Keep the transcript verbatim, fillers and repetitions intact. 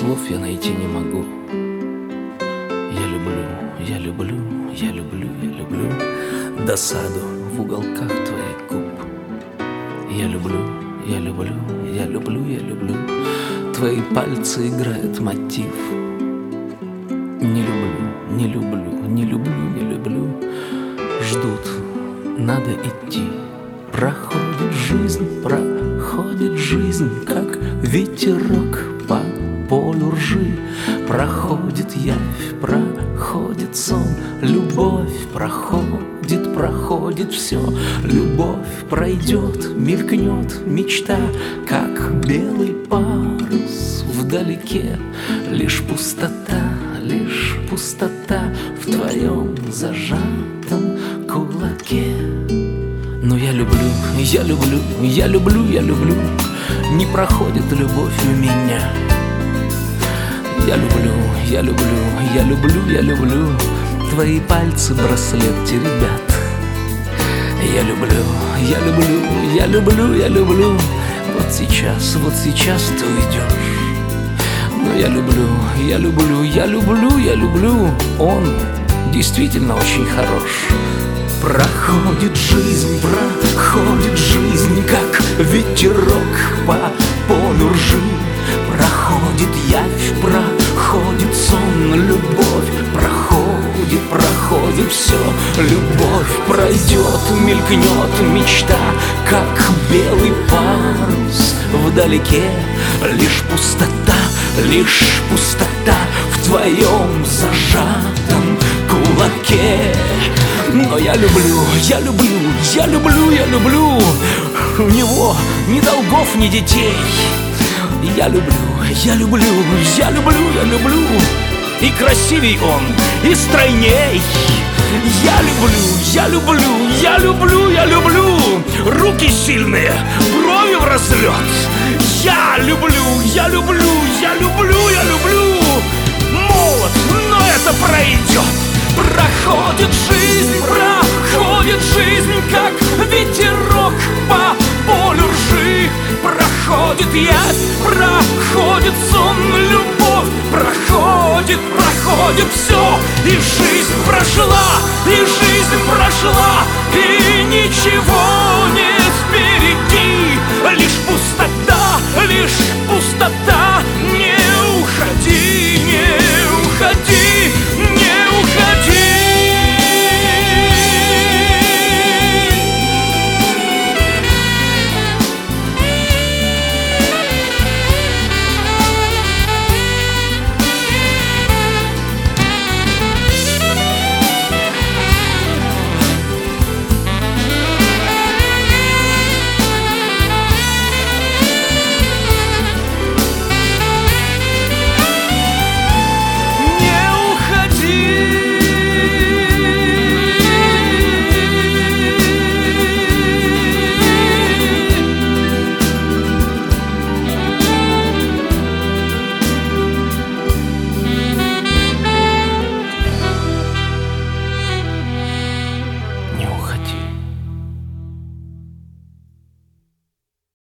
слов я найти не могу. Я люблю, я люблю, я люблю, я люблю досаду в уголках твоих губ. Я люблю, я люблю, я люблю, я люблю твои пальцы играют мотив. Не люблю, не люблю, не люблю, не люблю. Ждут, надо идти. Проходит жизнь, проходит жизнь, как ветерок по полю ржи. Проходит явь, проходит сон, любовь проходит, проходит все. Любовь пройдет, мелькнет мечта, как белый парус вдалеке. Лишь пустота, лишь пустота в твоем зажатом кулаке. Но я люблю, я люблю, я люблю, я люблю. Не проходит любовь у меня. Я люблю, я люблю, я люблю, я люблю твои пальцы браслет теребят. Я люблю, я люблю, я люблю, я люблю. Вот сейчас, вот сейчас ты уйдешь. Но я люблю, я люблю, я люблю, я люблю. Он действительно очень хорош. Проходит жизнь, проходит жизнь, как ветерок по полю ржи. Проходит явь, проходит сон, любовь проходит, проходит все. Любовь пройдет, мелькнет мечта, как белый парус вдалеке. Лишь пустота, лишь пустота в твоем зажатом кулаке. Но я люблю, я люблю, я люблю, я люблю. У него ни долгов, ни детей. Я люблю, я люблю, я люблю, я люблю. И красивей он, и стройней. Я люблю, я люблю, я люблю, я люблю. Руки сильные, брови в разлет. Я люблю, я люблю, я люблю, я люблю. Молод, но это пройдет. Проходит жизнь, проходит жизнь, как ветерок по полю ржи. Проходит явь, проходит сон, любовь проходит, проходит все. И жизнь прошла, и жизнь прошла, и ничего